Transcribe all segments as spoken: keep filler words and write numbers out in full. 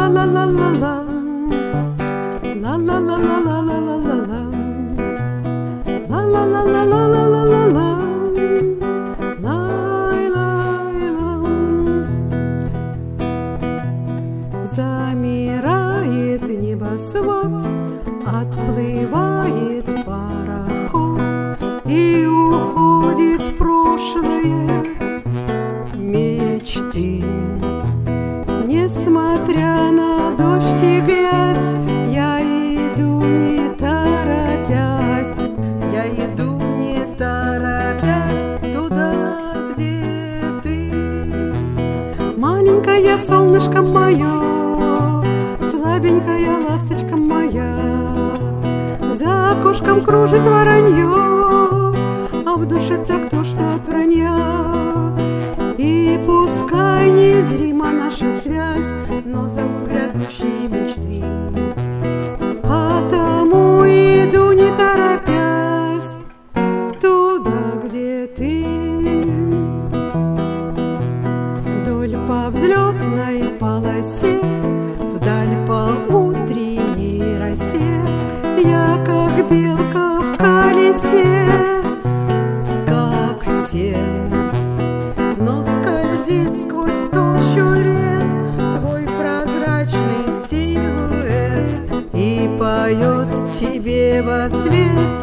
Замирает небосвод, отплывает пароход и уходит в прошлое мечты. Несмотря на дождь и грязь, я иду не торопясь, я иду не торопясь туда, где ты. Маленькое солнышко мое, слабенькая ласточка моя, за окошком кружит воронье, а в душе так тошно от вранья. И пускай незрима наша связь, но зовут грядущие мечты. Потому иду не торопясь туда, где ты. Вдоль по взлетной полосе, вдаль по утренней росе, я как белка в колесе, как все. Но скользит сквозь толщу лет твой прозрачный силуэт и поет тебе вослед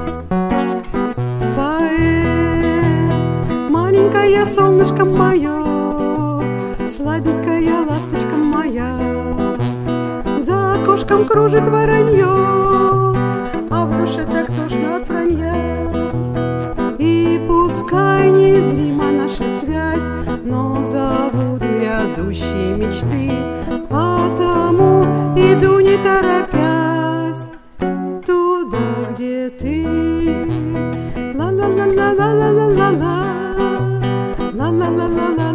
поэт. Маленькое солнышко мое, слабенькая ласточка моя, за окошком кружит воронье, а в душе так тошно от вранья. И пускай незрима наша связь, но зовут грядущие мечты. Потому иду не торопясь туда, где ты. Ла-ла-ла-ла-ла-ла-ла-ла, ла-ла-ла-ла-ла.